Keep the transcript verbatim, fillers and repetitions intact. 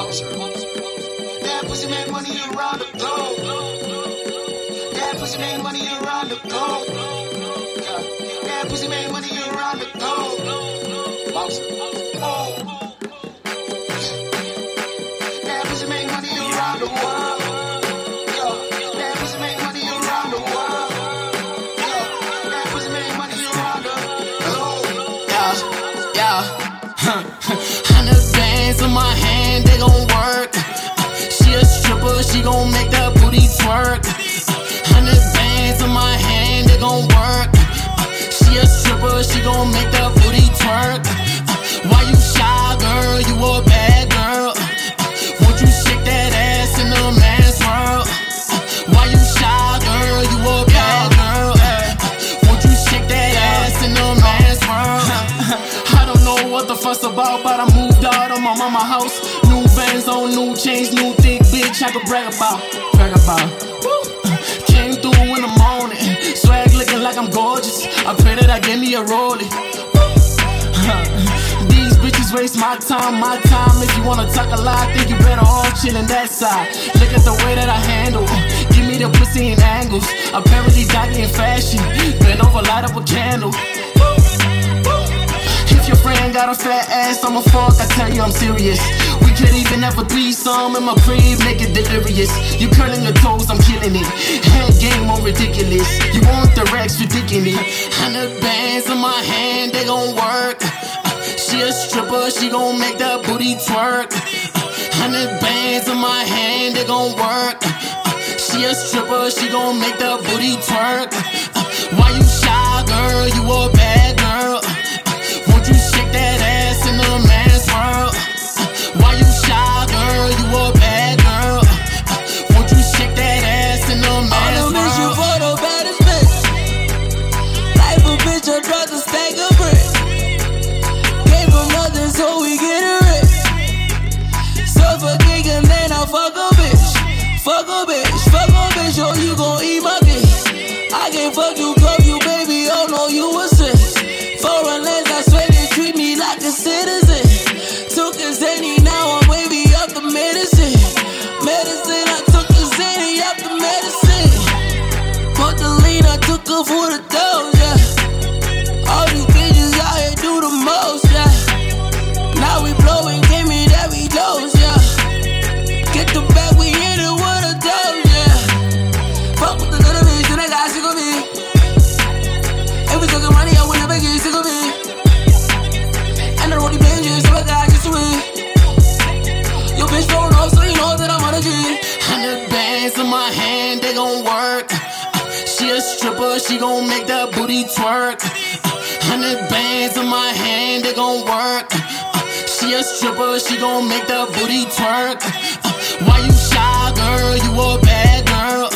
That pussy made money around the globe. That pussy made money around the globe. That pussy made money around the globe. That pussy made money around the world. That pussy made money around the world. That pussy made money around the globe. Yeah, yeah. Hundred bands in my hand, they gon' work. She a stripper, she gon' make that booty twerk. Hundred bands in my hand, they gon' work. She a stripper, she gon' make that booty twerk. Why you shy, girl? You a bad girl. Won't you shake that ass in the man's world? Why you shy, girl? You a bad girl. Won't you shake that ass in the man's world? I don't know what the fuss about, but I moved out of my mama house. New Vans on, new chains, new thick bitch I could brag about. Brag about. Woo. Came through in the morning, swag looking like I'm gorgeous. I pray that I get me a rollie. These bitches waste my time, my time. If you wanna talk a lot, think you better off chillin' that side. Look at the way that I handle. Give me the pussy in angles. Apparently doggy in fashion. Bend over, light up a candle. If your friend got a fat ass, I'ma fuck, I tell you I'm serious. We can't even have a threesome in my crib, make it delirious. You curling your toes, I'm killing it. Head game more ridiculous. You want the Rex, ridiculous. Hundred bands in my hand, they gon' work. She a stripper, she gon' make that booty twerk. Hundred bands in my hand, they gon' work. She a stripper, she gon' make that booty twerk. Why you shy, girl? You a bad girl. Won't you shake that ass in the man's world? Why you shy, girl? You a bad girl. Won't you shake that ass in the man's world? I miss you for the baddest bitch. Life a bitch, I'd rather stack a brick. Came from nothing, so we get it rich. Suffocate and then I fuck a bitch. Fuck a bitch, fuck a bitch, or you gon' eat my dick. I can't fuck you, cuff you, baby, oh no, you a sis. Foreign lands, I swear they treat me like a citizen. Took a Zenny, now I'm wavy up the medicine. Medicine, I took a Zenny up the medicine. Put the lean, I took her for the dose, yeah. All these bitches out here do the most, yeah. Now we blowing, give me that we dose, yeah. Get the back, we hit it with a dose, yeah. Fuck with the little bitch, and I got sick of it. If we talking money, I would never get sick of it. And I roll the benches, so I got used to it. Your bitch don't know, so you know that I'm on a G. Hundred bands in my hand, they gon' work. She a stripper, she gon' make that booty twerk. Hundred bands in my hand, they gon' work. She a stripper, she gon' make that booty twerk. Why you shy, girl? You a bad girl.